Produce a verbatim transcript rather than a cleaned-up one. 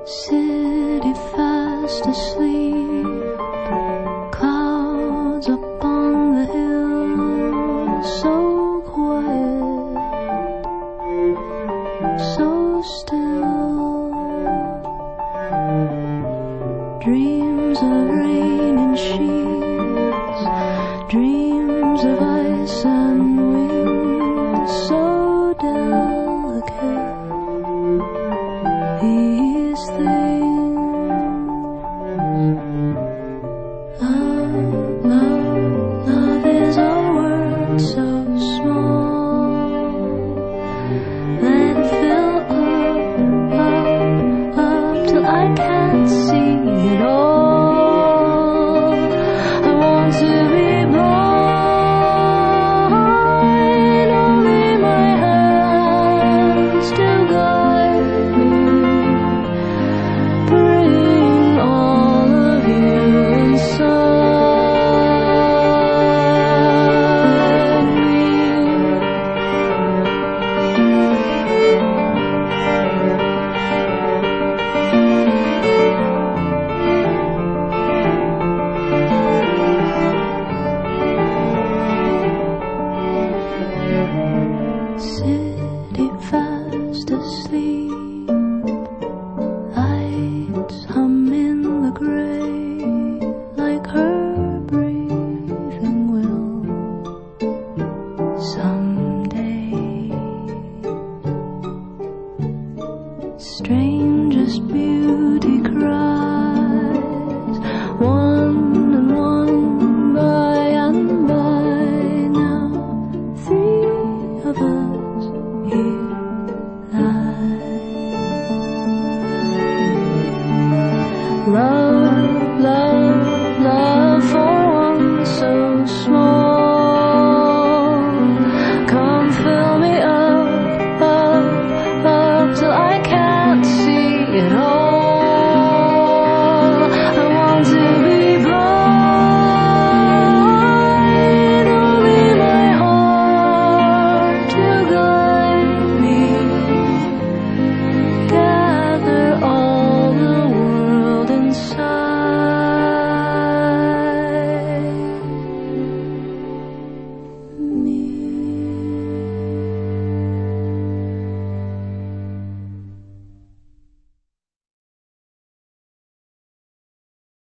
City fast asleep, clouds up on the hill, so quiet, so still. Dreams of rain and sheets, dreams of ice and wind, so delicate. These things, love, love, love is a word so small. Let it fill up, up, up till I can't see it all. I want to be blind, only my hands to guide me. Bring all of you inside me. City fast asleep, lights hum in the gray, like her breathing will someday. Strangest beauty cries, one and one by and by. Now three of us here lie. Love, love, love for one so small. Come fill me up, up, up till I can't see it all.